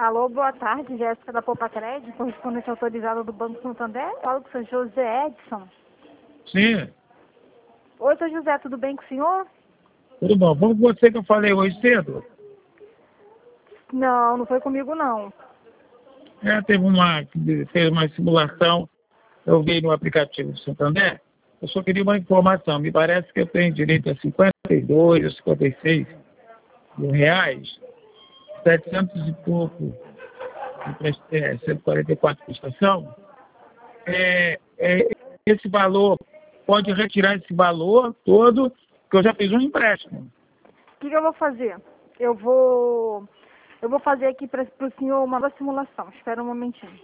Alô, boa tarde, Jéssica da Poupa Crédito, correspondente autorizada do Banco Santander. Falo com o senhor José Edson. Sim, Oi, senhor José, tudo bem com o senhor? tudo bom. Foi com você que eu falei hoje cedo? Não, não foi comigo não. Fez uma simulação, eu vi no aplicativo do Santander. Eu só queria uma informação. Me parece que eu tenho direito a 52 ou 56 mil reais, 700 e pouco, 144 prestação. Esse valor, pode retirar esse valor todo, porque eu já fiz um empréstimo. O que eu vou fazer? Eu vou fazer aqui para o senhor uma nova simulação. Espera um momentinho.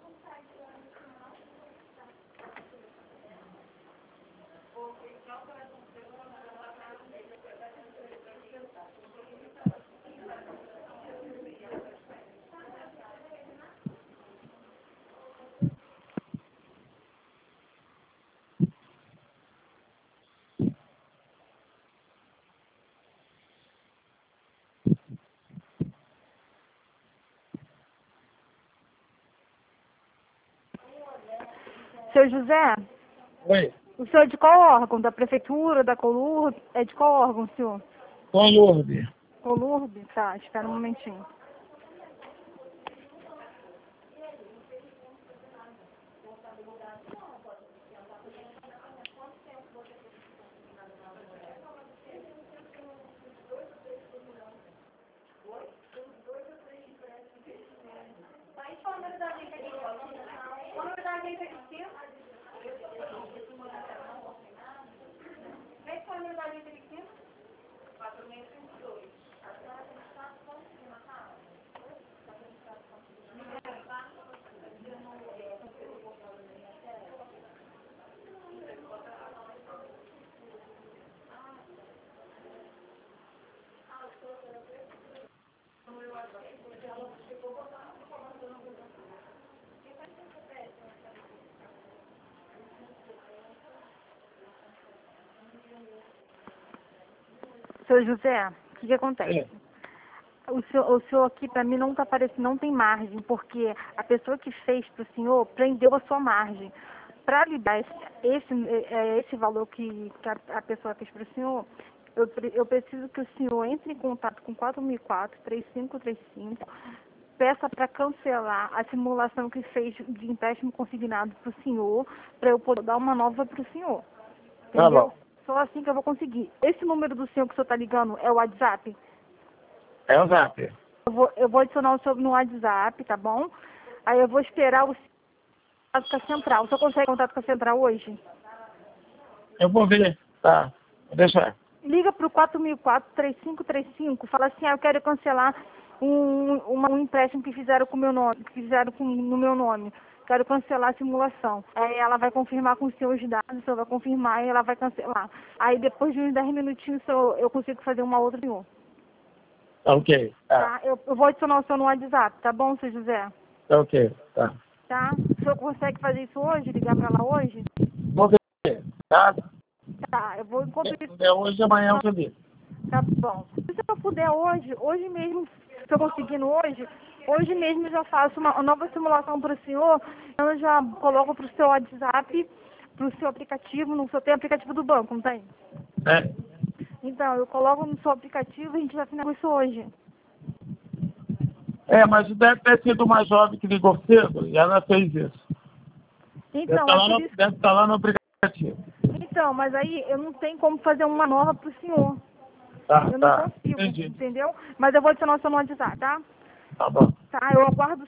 Seu José, Oi, o senhor é de qual órgão? Da prefeitura, da Colurb? É de qual órgão, senhor? com Lourdes. Colurb? Tá, espera um momentinho. Seu José, o que acontece? O senhor aqui, para mim, não está aparecendo, não tem margem, porque a pessoa que fez para o senhor prendeu a sua margem. Para lhe dar esse valor que a pessoa fez para o senhor, eu preciso que o senhor entre em contato com 4004-3535, peça para cancelar a simulação que fez de empréstimo consignado para o senhor, para eu poder dar uma nova para o senhor. Tá Entendeu? bom. Só assim que eu vou conseguir. Esse número do senhor que o senhor está ligando é o WhatsApp? É o Zap. Eu vou adicionar o senhor no WhatsApp, tá bom? Aí eu vou esperar o contato com a central. O senhor consegue contato com a central hoje? Eu vou ver. Tá. Vou deixar. Liga para o 4004-3535, fala assim, eu quero cancelar um empréstimo que fizeram com meu nome, no meu nome. Quero cancelar a simulação. Aí ela vai confirmar com os seus dados, o senhor vai confirmar e ela vai cancelar. Aí depois de uns 10 minutinhos eu consigo fazer uma outra senhor. Ok. Tá? Eu vou adicionar o senhor no WhatsApp, tá bom, seu José? Tá ok. Tá. Tá? O senhor consegue fazer isso hoje, ligar para lá hoje? Vou ver. Tá? Tá, eu vou enquanto Se isso. puder hoje, amanhã eu vi. Tá bom. Se eu puder hoje mesmo, se eu conseguindo hoje mesmo eu já faço uma nova simulação para o senhor, eu já coloco para o seu WhatsApp, para o seu aplicativo, no seu tem aplicativo do banco, não tem? É. Então, eu coloco no seu aplicativo e a gente vai finalizar isso hoje. Mas deve ter sido uma jovem que ligou cedo e ela fez isso. Então, é por isso. Deve estar lá no aplicativo. Então, mas aí eu não tenho como fazer uma nova para o senhor. Tá, Eu não tá. consigo, Entendi. entendeu? Mas eu vou adicionar o seu no WhatsApp, tá? Tá bom. Tá, eu aguardo